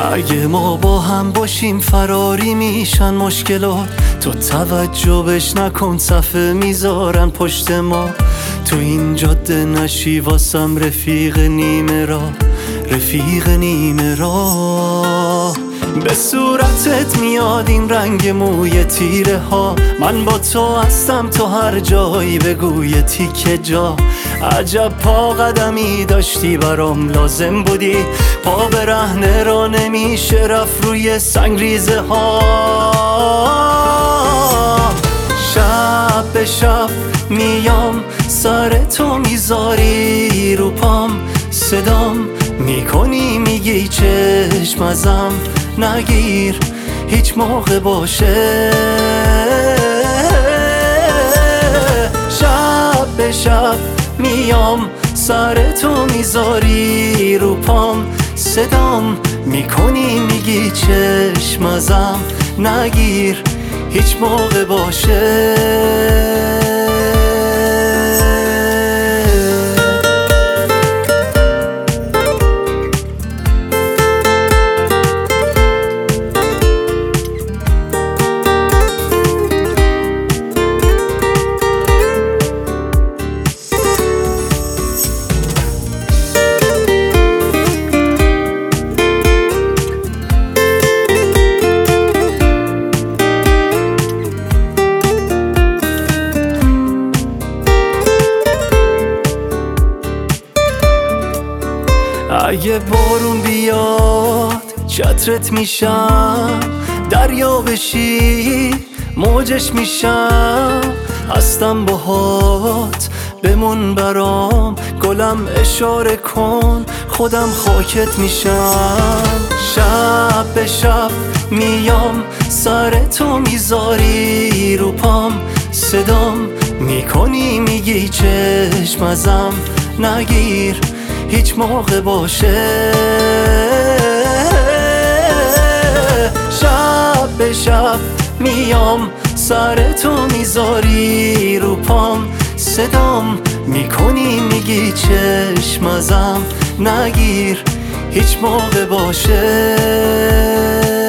اگه ما با هم باشیم فراری میشن مشکلات، تو توجه بش نکن صفحه میذارن پشت ما. تو این جاده نشی واسم رفیق نیمه راه، رفیق نیمه راه. به صورتت میاد این رنگ موی تیره ها، من با تو هستم تو هر جایی بگوی تیکه جا. عجب پا قدمی داشتی برام لازم بودی، پا برهنه را نمیشه رفت روی سنگریزه ها. شب به شب میام سر تو میذاری رو پام، صدام میکنی میگی چشم ازم نگیر هیچ موقع باشه. شب به شب میام سر تو میذاری رو پام، صدام میکنی میگی چشم ازم نگیر هیچ موقع باشه. اگه بارون بیاد چترت میشم، دریا بشی موجش میشم. هستم باهات بمون برام، گلم اشاره کن خودم خاکت میشم. شب به شب میام سر تو میذاری رو پام، صدام میکنی میگی چشم ازم نگیر هیچ موقع باشه. شب به شب میام سر تو میذاری رو پام، صدام میکنی میگی چشم ازم نگیر هیچ موقع باشه.